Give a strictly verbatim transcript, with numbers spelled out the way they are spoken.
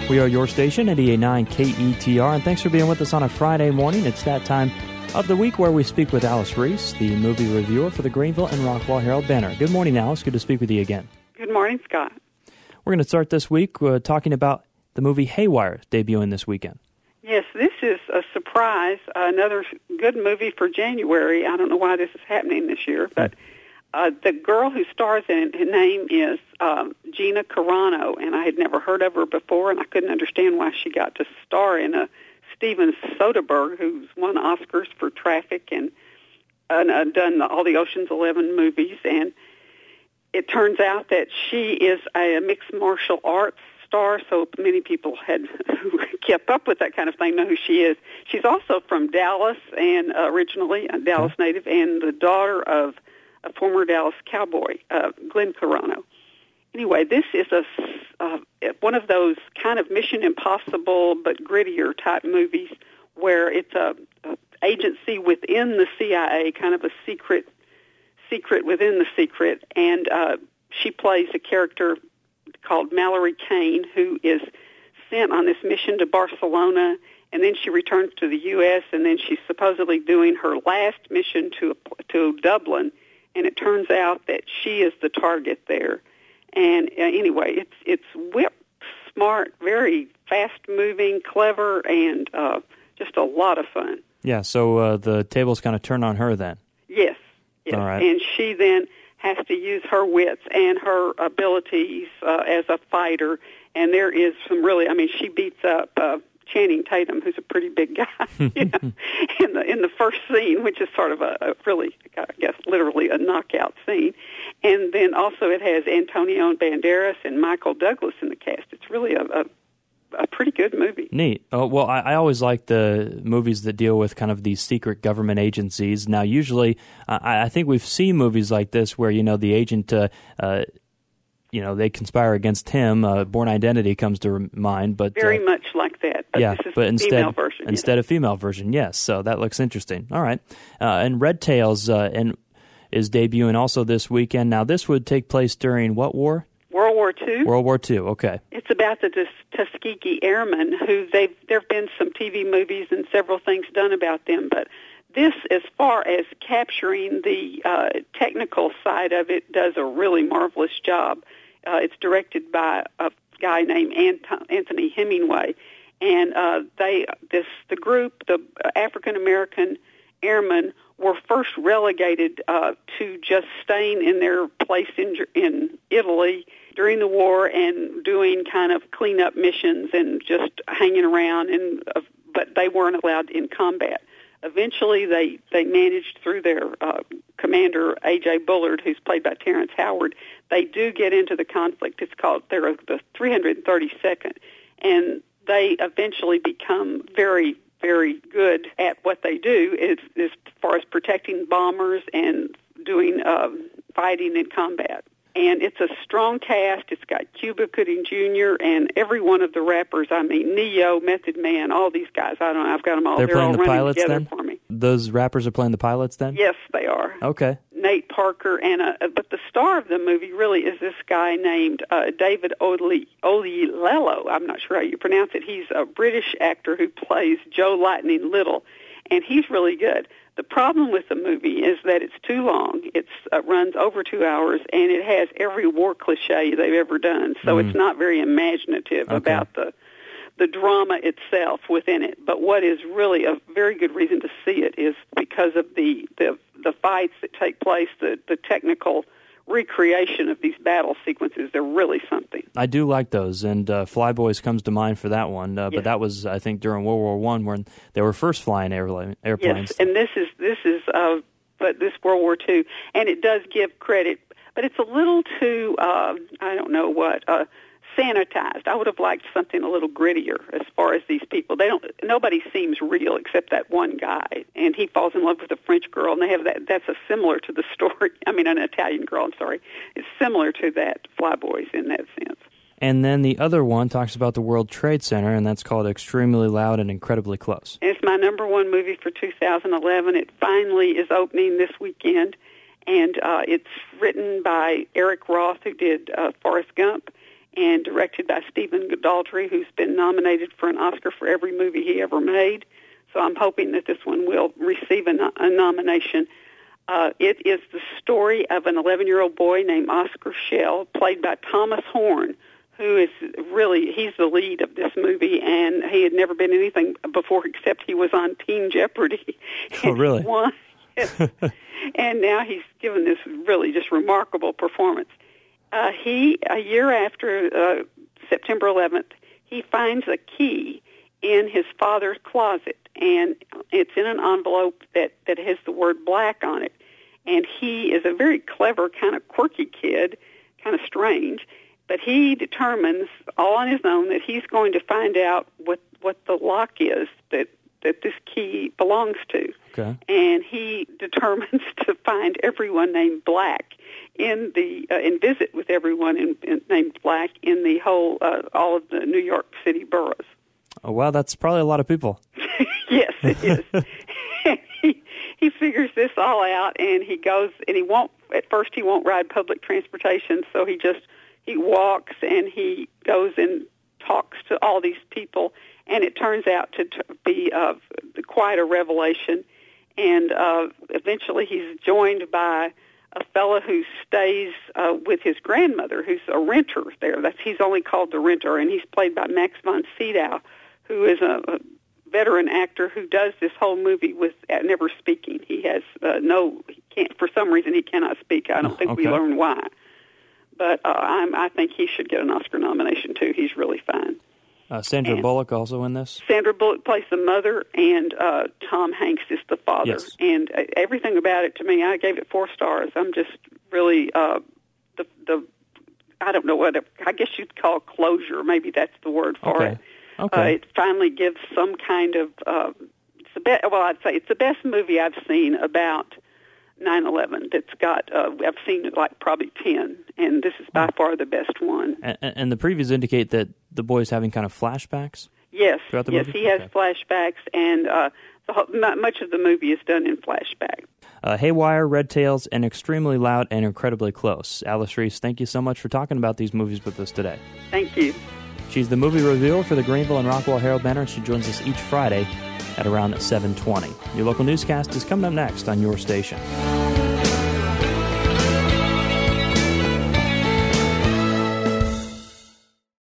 We are your station at eighty-eight point nine K E T R, and thanks for being with us on a Friday morning. It's that time of the week where we speak with Alice Reese, the movie reviewer for the Greenville and Rockwall Herald-Banner. Good morning, Alice. Good to speak with you again. Good morning, Scott. We're going to start this week uh, talking about the movie Haywire, debuting this weekend. Yes, this is a surprise, uh, another good movie for January. I don't know why this is happening this year, but uh, the girl who stars in it, her name is um, Gina Carano, and I had never heard of her before, and I couldn't understand why she got to star in a Steven Soderbergh, who's won Oscars for Traffic and uh, done all the Ocean's Eleven movies, and it turns out that she is a mixed martial arts star, so many people had who kept up with that kind of thing know who she is. She's also from Dallas, and uh, originally a Dallas okay. native, and the daughter of a former Dallas Cowboy, uh, Glenn Carano. Anyway, this is a uh, one of those kind of Mission Impossible but grittier type movies where it's a, a agency within the C I A, kind of a secret secret within the secret, and uh, she plays a character called Mallory Kane, who is sent on this mission to Barcelona, and then she returns to the U S, and then she's supposedly doing her last mission to to Dublin, and it turns out that she is the target there. And uh, anyway, it's it's whip smart, very fast-moving, clever, and uh, just a lot of fun. Yeah, so uh, the tables kind of turn on her then. Yes, yes. All right. And she then has to use her wits and her abilities uh, as a fighter. And there is some really, I mean, she beats up uh, Channing Tatum, who's a pretty big guy, you know, in the in the first scene, which is sort of a, a really, I guess, literally a knockout scene. And then also it has Antonio Banderas and Michael Douglas in the cast. It's really a, a a pretty good movie. Neat. Oh, well, I, I always like the movies that deal with kind of these secret government agencies. Now, usually, uh, I, I think we've seen movies like this where, you know, the agent, uh, uh, you know, they conspire against him. Uh, Bourne Identity comes to mind. But Very uh, much like that. But yeah, this is but a instead, female version. Instead yes. of female version, yes. So that looks interesting. All right. Uh, and Red Tails uh, and is debuting also this weekend. Now, this would take place during what war? World War Two. World War Two, okay. It's about the Tuskegee Airmen, who they've there have been some T V movies and several things done about them, but this, as far as capturing the uh, technical side of it, does a really marvelous job. Uh, it's directed by a guy named Ant- Anthony Hemingway, and uh, they this the group, the African American airmen, were first relegated uh, to just staying in their place in in Italy during the war and doing kind of cleanup missions and just hanging around, and uh, but they weren't allowed in combat. Eventually, they, they managed through their uh, commander, A J Bullard, who's played by Terrence Howard. They do get into the conflict. It's called, they're the three hundred thirty-second, and they eventually become very, very good at what they do as, as far as protecting bombers and doing uh, fighting in combat. And it's a strong cast. It's got Cuba Gooding Junior and every one of the rappers. I mean, Neo, Method Man, all these guys. I don't know. I've got them all. They're, They're playing all the running pilots together then? for me. Those rappers are playing the pilots then? Yes, they are. Okay. Nate Parker, and uh, but the star of the movie really is this guy named uh, David Oli- Oyelowo. I'm not sure how you pronounce it. He's a British actor who plays Joe Lightning Little, and he's really good. The problem with the movie is that it's too long. It uh, runs over two hours, and it has every war cliche they've ever done. So mm. it's not very imaginative okay. about the the drama itself within it. But what is really a very good reason to see it is because of the the, the fights that take place, the, the technical recreation of these battle sequences. They're really something. I do like those, and uh, Flyboys comes to mind for that one. Uh, yes. But that was, I think, during World War One when they were first flying airla- airplanes. Yes, and this is this is uh, but this World War Two, and it does give credit, but it's a little too uh, I don't know what. Uh, sanitized. I would have liked something a little grittier as far as these people. They don't. Nobody seems real except that one guy, and he falls in love with a French girl, and they have that. That's a similar to the story. I mean, an Italian girl. I'm sorry. It's similar to that Flyboys in that sense. And then the other one talks about the World Trade Center, and that's called Extremely Loud and Incredibly Close. It's my number one movie for two thousand eleven. It finally is opening this weekend, and uh, it's written by Eric Roth, who did uh, Forrest Gump. and directed by Stephen Daldry, who's been nominated for an Oscar for every movie he ever made. So I'm hoping that this one will receive a, no- a nomination. Uh, it is the story of an eleven-year-old boy named Oscar Schell, played by Thomas Horn, who is really, he's the lead of this movie, and he had never been anything before except he was on Teen Jeopardy. Oh, really? He won. And now he's given this really just remarkable performance. Uh, he, a year after uh, September eleventh, he finds a key in his father's closet, and it's in an envelope that, that has the word black on it. And he is a very clever, kind of quirky kid, kind of strange, but he determines all on his own that he's going to find out what, what the lock is that that this key belongs to. Okay. And he determines to find everyone named Black in the uh, and visit with everyone in, in, named Black in the whole uh, all of the New York City boroughs. Oh wow, that's probably a lot of people. Yes, it is. he he figures this all out, and he goes and he won't at first he won't ride public transportation, so he just he walks and he goes and talks to all these people. And it turns out to be uh, quite a revelation. And uh, eventually he's joined by a fellow who stays uh, with his grandmother, who's a renter there. That's He's only called the renter, and he's played by Max von Sydow, who is a, a veteran actor who does this whole movie with uh, never speaking. He has uh, no, he can't, for some reason he cannot speak. I don't think okay. we learn why. But uh, I'm, I think he should get an Oscar nomination, too. He's really fine. Uh, Sandra and Bullock also in this? Sandra Bullock plays the mother, and uh, Tom Hanks is the father. Yes. And uh, everything about it, to me, I gave it four stars. I'm just really, uh, the, the I don't know what, it, I guess you'd call closure. Maybe that's the word for okay. it. Okay. Uh, it finally gives some kind of, uh, it's the be- well, I'd say it's the best movie I've seen about nine eleven that's got, uh, I've seen like probably ten, and this is by far the best one. And, and the previews indicate that the boy's having kind of flashbacks? Yes, throughout the yes, movie? he has Okay. flashbacks, and uh, the whole, m- much of the movie is done in flashback. Uh, Haywire, Red Tails, and Extremely Loud and Incredibly Close. Alice Reese, thank you so much for talking about these movies with us today. Thank you. She's the movie reviewer for the Greenville and Rockwell Herald-Banner, and she joins us each Friday at around seven twenty. Your local newscast is coming up next on your station.